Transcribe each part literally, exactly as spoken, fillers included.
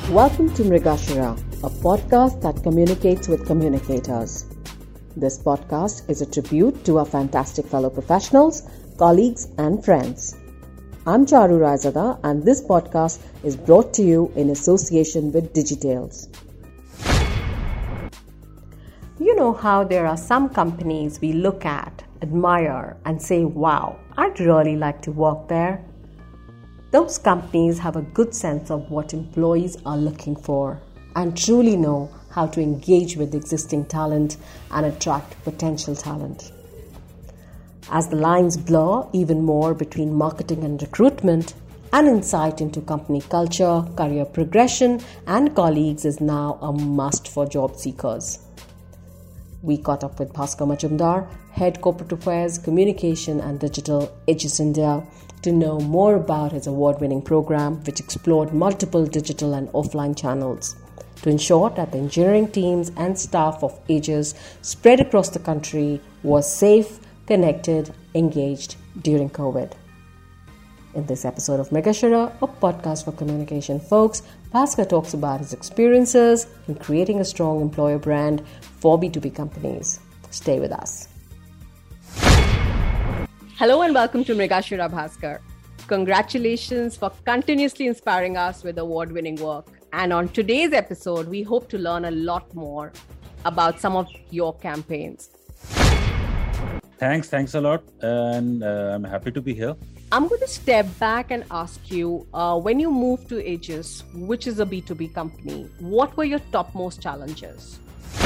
Welcome to Mrigashira, a podcast that communicates with communicators. This podcast is a tribute to our fantastic fellow professionals, colleagues and friends. I'm Charu Raizada and this podcast is brought to you in association with Digitales. You know how there are some companies we look at, admire and say, wow, I'd really like to work there. Those companies have a good sense of what employees are looking for and truly know how to engage with existing talent and attract potential talent. As the lines blur even more between marketing and recruitment, an insight into company culture, career progression, and colleagues is now a must for job seekers. We caught up with Bhaskar Majumdar, Head Corporate Affairs, Communication and Digital, Aegis India, to know more about his award-winning program, which explored multiple digital and offline channels to ensure that the engineering teams and staff of Aegis spread across the country was safe, connected, engaged during COVID. In this episode of Mrigashira, a podcast for communication folks, Bhaskar talks about his experiences in creating a strong employer brand for B two B companies. Stay with us. Hello and welcome to Mrigashira, Bhaskar. Congratulations for continuously inspiring us with award-winning work. And on today's episode, we hope to learn a lot more about some of your campaigns. Thanks, thanks a lot. And uh, I'm happy to be here. I'm going to step back and ask you, uh, when you moved to Aegis, which is a B two B company, what were your topmost challenges?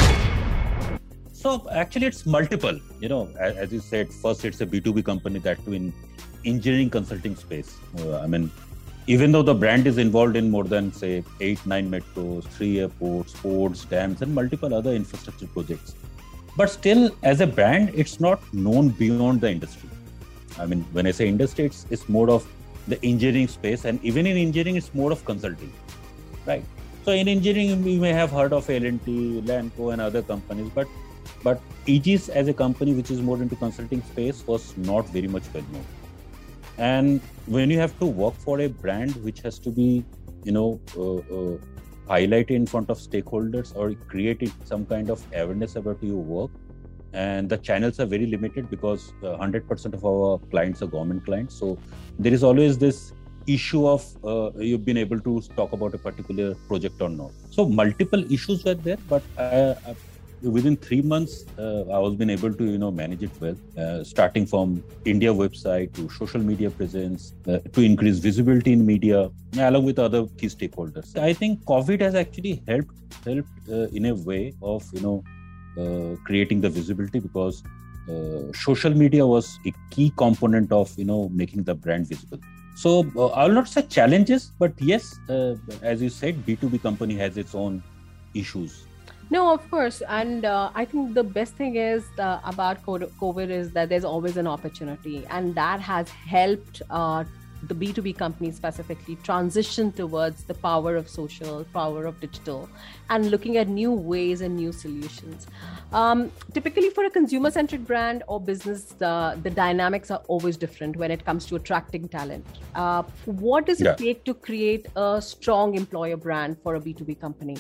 So actually it's multiple, you know, as, as you said, first it's a B two B company that too in engineering consulting space. Uh, I mean, even though the brand is involved in more than say eight, nine metros, three airports, ports, dams and multiple other infrastructure projects. But still as a brand, it's not known beyond the industry. I mean, when I say industry, it's, it's more of the engineering space, and even in engineering, it's more of consulting, right? So in engineering, we may have heard of L and T, Lanco and other companies, but but Aegis as a company which is more into consulting space was not very much well known. And when you have to work for a brand which has to be, you know, uh, uh, highlighted in front of stakeholders or created some kind of awareness about your work, and the channels are very limited because uh, one hundred percent of our clients are government clients. So there is always this issue of uh, you've been able to talk about a particular project or not. So multiple issues were there, but uh, within three months, uh, I was been able to, you know, manage it well, uh, starting from India website to social media presence, uh, to increase visibility in media, along with other key stakeholders. I think COVID has actually helped, helped uh, in a way of, you know, Uh, creating the visibility, because uh, social media was a key component of, you know, making the brand visible. So uh, I'll not say challenges, but yes, uh, as you said, B two B company has its own issues. No, of course. And uh, I think the best thing is uh, about COVID is that there's always an opportunity, and that has helped uh, the B two B companies specifically transition towards the power of social, power of digital, and looking at new ways and new solutions. Um, typically for a consumer-centric brand or business, uh, the dynamics are always different when it comes to attracting talent. Uh, what does it Yeah. take to create a strong employer brand for a B two B company?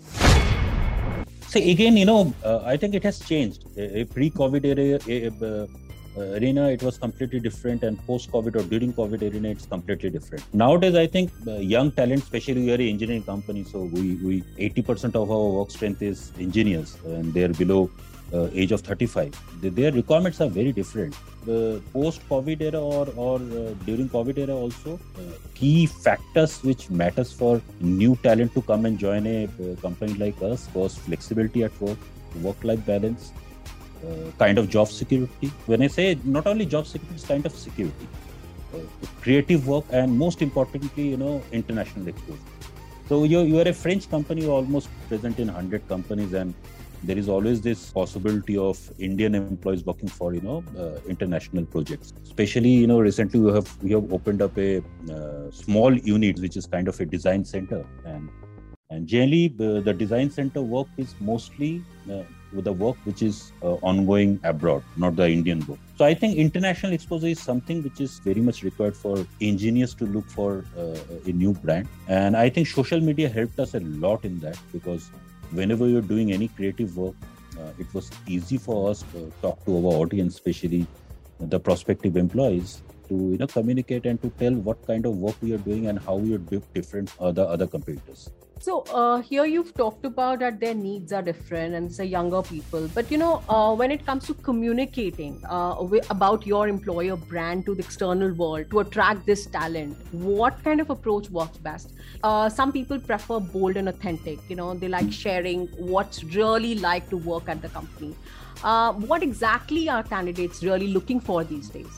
So again, you know, uh, I think it has changed. A, a pre-COVID era, a, a, Uh, arena, it was completely different, and post-COVID or during COVID arena, it's completely different. Nowadays, I think uh, young talent, especially we are an engineering company, so we, we eighty percent of our work strength is engineers, and they're below uh, age of thirty-five. The, their requirements are very different. The post-COVID era or, or uh, during COVID era also, uh, key factors which matters for new talent to come and join a uh, company like us was flexibility at work, work-life balance, Uh, kind of job security. When I say not only job security, it's kind of security, uh, creative work, and most importantly, you know, international exposure. So you you are a French company, you're almost present in one hundred companies, and there is always this possibility of Indian employees working for, you know, uh, international projects. Especially, you know, recently we have we have opened up a uh, small unit which is kind of a design center, and and generally the, the design center work is mostly uh, with the work which is uh, ongoing abroad, not the Indian work. So I think international exposure is something which is very much required for engineers to look for uh, a new brand. And I think social media helped us a lot in that, because whenever you're doing any creative work, uh, it was easy for us to talk to our audience, especially the prospective employees, to you know communicate and to tell what kind of work we are doing and how we are different other other competitors. So uh, here you've talked about that their needs are different and say younger people. But, you know, uh, when it comes to communicating uh, about your employer brand to the external world to attract this talent, what kind of approach works best? Uh, some people prefer bold and authentic. You know, they like sharing what's really like to work at the company. Uh, what exactly are candidates really looking for these days?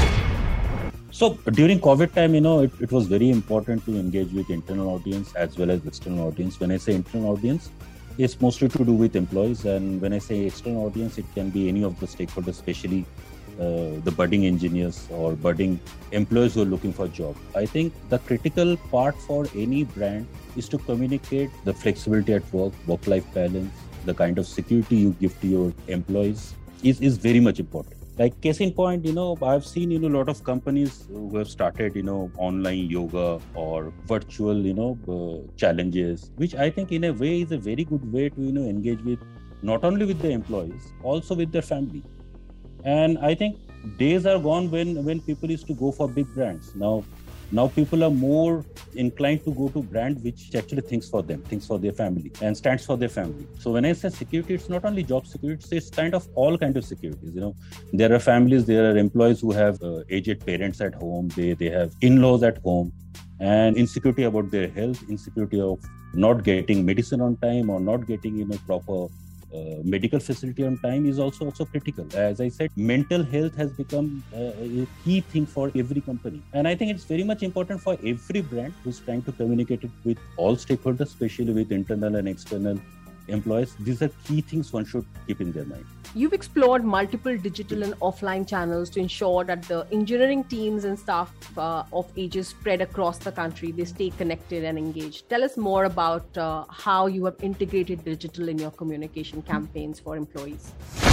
So during COVID time, you know, it, it was very important to engage with internal audience as well as external audience. When I say internal audience, it's mostly to do with employees. And when I say external audience, it can be any of the stakeholders, especially uh, the budding engineers or budding employees who are looking for a job. I think the critical part for any brand is to communicate the flexibility at work, work-life balance, the kind of security you give to your employees is, is very much important. Like case in point, you know, I've seen, you know, a lot of companies who have started, you know, online yoga or virtual, you know, uh, challenges, which I think in a way is a very good way to, you know, engage with not only with the employees, also with their family. And I think days are gone when, when people used to go for big brands. Now, now people are more inclined to go to brand which actually thinks for them, thinks for their family and stands for their family. So when I say security, it's not only job security, it's kind of all kinds of securities. You know, there are families, there are employees who have uh, aged parents at home, they, they have in-laws at home, and insecurity about their health, insecurity of not getting medicine on time or not getting, you know, proper Uh, medical facility on time is also also critical. As I said, mental health has become uh, a key thing for every company, and I think it's very much important for every brand who's trying to communicate it with all stakeholders, especially with internal and external employees. These are key things one should keep in their mind. You've explored multiple digital and offline channels to ensure that the engineering teams and staff uh, of Aegis spread across the country, they stay connected and engaged. Tell us more about uh, how you have integrated digital in your communication campaigns for employees.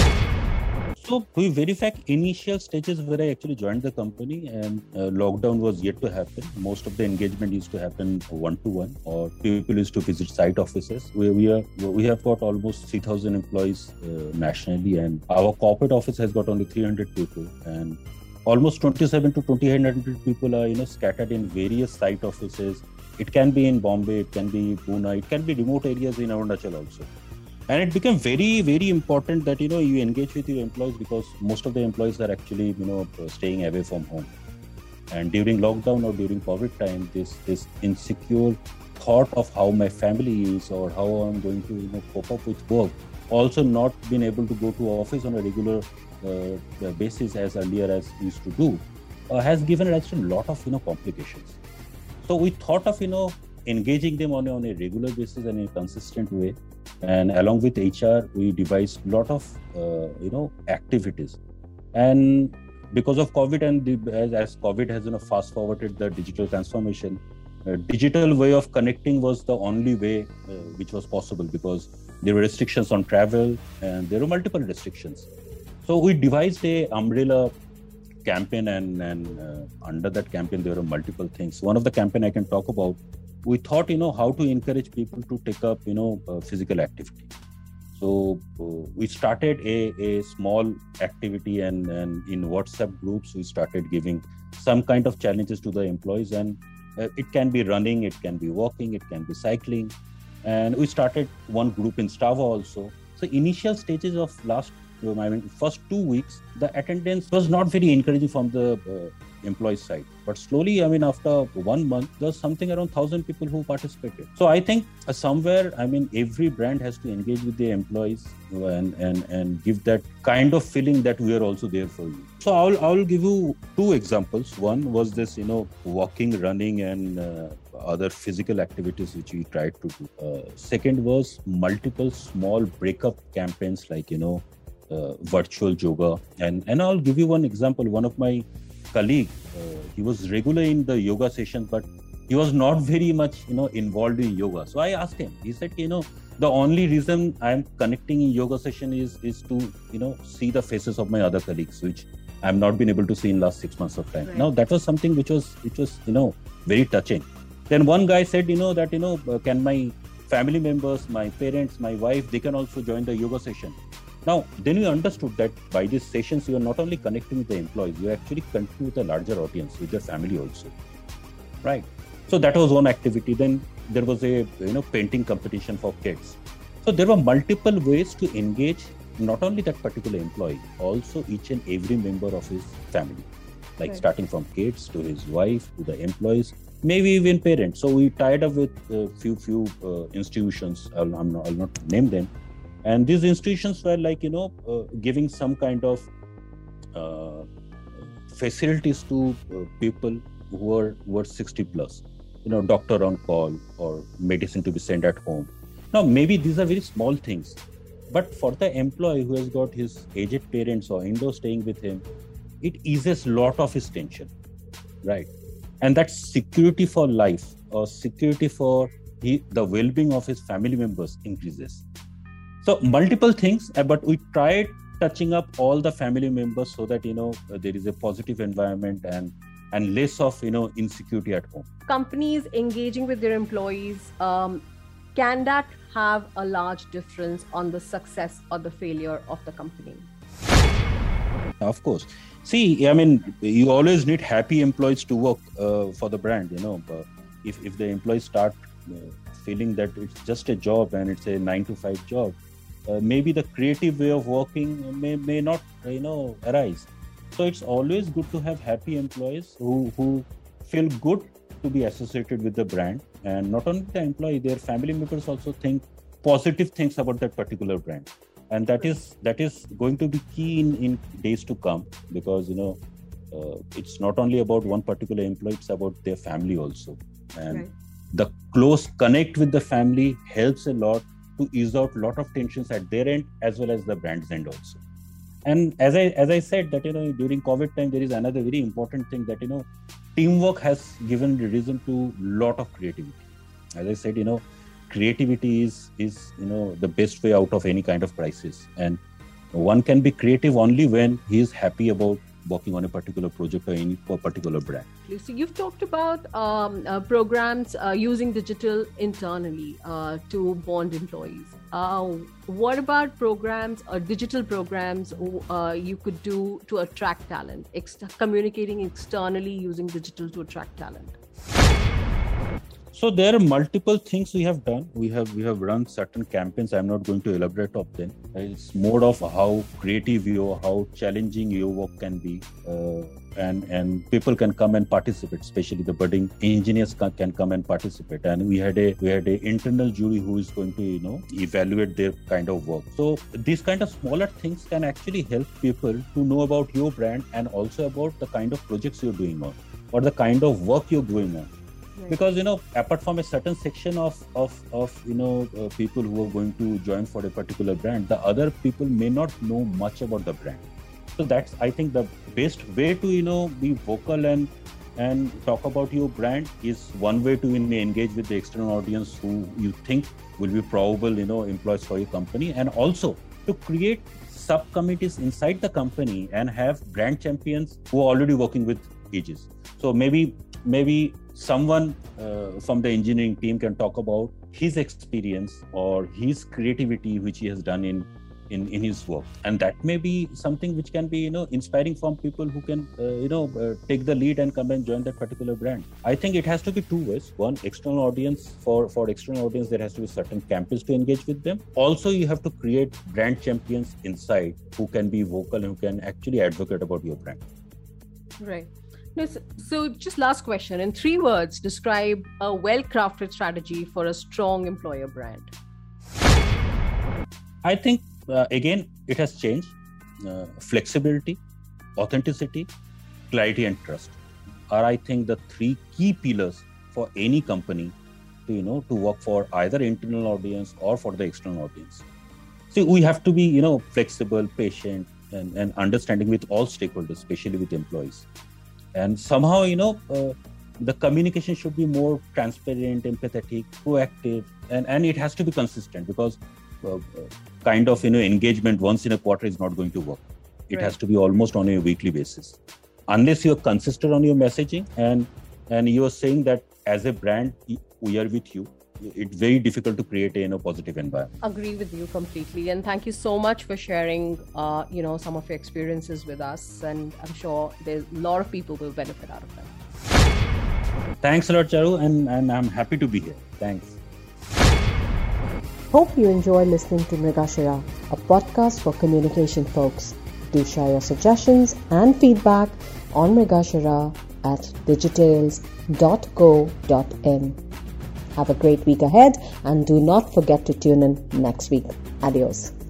So we verified initial stages where I actually joined the company, and uh, lockdown was yet to happen. Most of the engagement used to happen one-to-one, or people used to visit site offices. We, we, are, we have got almost three thousand employees uh, nationally, and our corporate office has got only three hundred people. And almost twenty-seven to twenty-eight hundred people are, you know, scattered in various site offices. It can be in Bombay, it can be Pune, it can be remote areas in Arunachal also. And it became very, very important that, you know, you engage with your employees, because most of the employees are actually, you know, staying away from home. And during lockdown or during COVID time, this this insecure thought of how my family is or how I'm going to, you know, cope up with work, also not being able to go to office on a regular uh, basis as earlier as we used to do, uh, has given rise to a lot of, you know, complications. So we thought of, you know, engaging them on a, on a regular basis and in a consistent way. And along with H R, we devised a lot of, uh, you know, activities. And because of COVID and the, as, as COVID has, you know, fast forwarded the digital transformation, uh, digital way of connecting was the only way uh, which was possible, because there were restrictions on travel and there were multiple restrictions. So we devised a umbrella campaign, and, and uh, under that campaign, there were multiple things. One of the campaign I can talk about, we thought, you know, how to encourage people to take up, you know, uh, physical activity. So uh, we started a, a small activity, and, and in WhatsApp groups, we started giving some kind of challenges to the employees. And uh, it can be running, it can be walking, it can be cycling. And we started one group in Strava also. So initial stages of last, I mean, first two weeks, the attendance was not very encouraging from the uh, employee side. But slowly, I mean, after one month, there's something around one thousand people who participated. So I think uh, somewhere, I mean, every brand has to engage with their employees and, and, and give that kind of feeling that we are also there for you. So I'll, I'll give you two examples. One was this, you know, walking, running, and uh, other physical activities which we tried to do. Uh, second was multiple small breakup campaigns like, you know, uh, virtual yoga. And, and I'll give you one example. One of my colleague, uh, he was regular in the yoga session, but he was not very much, you know, involved in yoga. So I asked him, he said, you know, the only reason I'm connecting in yoga session is, is to, you know, see the faces of my other colleagues, which I've not been able to see in last six months of time. Right. Now, that was something which was, which was, you know, very touching. Then one guy said, you know, that, you know, uh, can my family members, my parents, my wife, they can also join the yoga session. Now, then we understood that by these sessions, you are not only connecting with the employees, you are actually connecting with a larger audience, with their family also, right? So that was one activity. Then there was a, you know, painting competition for kids. So there were multiple ways to engage not only that particular employee, also each and every member of his family, like right. starting from kids to his wife to the employees, maybe even parents. So we tied up with a few few uh, institutions. I'll, I'm not, I'll not name them. And these institutions were like, you know, uh, giving some kind of uh, facilities to uh, people who are, who are sixty plus, you know, doctor on call or medicine to be sent at home. Now, maybe these are very small things, but for the employee who has got his aged parents or in-laws staying with him, it eases a lot of his tension, right? And that's security for life or security for he, the well-being of his family members increases. So multiple things, but we tried touching up all the family members so that, you know, there is a positive environment and and less of, you know, insecurity at home. Companies engaging with their employees, um, can that have a large difference on the success or the failure of the company? Of course. See, I mean, you always need happy employees to work uh, for the brand, you know. But if, if the employees start uh, feeling that it's just a job and it's a nine to five job, uh, maybe the creative way of working may, may not, you know, arise. So it's always good to have happy employees who, who feel good to be associated with the brand. And not only the employee, their family members also think positive things about that particular brand. And that is that is going to be key in, in days to come, because, you know, uh, it's not only about one particular employee, it's about their family also. And right. the close connect with the family helps a lot to ease out a lot of tensions at their end as well as the brand's end also. And as I as I said that, you know, during COVID time, there is another very important thing that, you know, teamwork has given reason to lot of creativity. As I said, you know, creativity is, is, you know, the best way out of any kind of crisis. And one can be creative only when he is happy about working on a particular project or any particular brand. So you've talked about um, uh, programs uh, using digital internally uh, to bond employees. Uh, what about programs or digital programs uh, you could do to attract talent, ex- communicating externally using digital to attract talent? So there are multiple things we have done. We have we have run certain campaigns. I'm not going to elaborate on them. It's more of how creative you, how challenging your work can be, uh, and and people can come and participate. Especially the budding engineers can, can come and participate. And we had a we had a internal jury who is going to, you know, evaluate their kind of work. So these kind of smaller things can actually help people to know about your brand and also about the kind of projects you're doing on or the kind of work you're doing on. Right. Because, you know, apart from a certain section of, of, of you know, uh, people who are going to join for a particular brand, the other people may not know much about the brand. So that's, I think, the best way to, you know, be vocal and and talk about your brand is one way to, you know, engage with the external audience who you think will be probable, you know, employees for your company, and also to create subcommittees inside the company and have brand champions who are already working with Aegis. So maybe maybe someone uh, from the engineering team can talk about his experience or his creativity which he has done in in, in his work, and that may be something which can be, you know, inspiring from people who can uh, you know uh, take the lead and come and join that particular brand. I think it has to be two ways. One, external audience. For for external audience, there has to be certain campaigns to engage with them. Also, you have to create brand champions inside who can be vocal and who can actually advocate about your brand. Right. No, so, so just last question. In three words, describe a well-crafted strategy for a strong employer brand. I think, uh, again, it has changed. Uh, flexibility, authenticity, clarity, and trust are, I think, the three key pillars for any company to, you know, to work for either internal audience or for the external audience. See, we have to be, you know, flexible, patient, and, and understanding with all stakeholders, especially with employees. And somehow, you know, uh, the communication should be more transparent, empathetic, proactive, and, and it has to be consistent, because uh, kind of, you know, engagement once in a quarter is not going to work. It right. has to be almost on a weekly basis. Unless you're consistent on your messaging and and you're saying that as a brand, we are with you, it's very difficult to create a, you know, positive environment. Agree with you completely. And thank you so much for sharing, uh, you know, some of your experiences with us. And I'm sure there's a lot of people will benefit out of them. Thanks a lot, Charu. And, and I'm happy to be here. Thanks. Hope you enjoy listening to Mrigashira, a podcast for communication folks. Do share your suggestions and feedback on Mrigashira at digitales dot co dot in. Have a great week ahead and do not forget to tune in next week. Adios.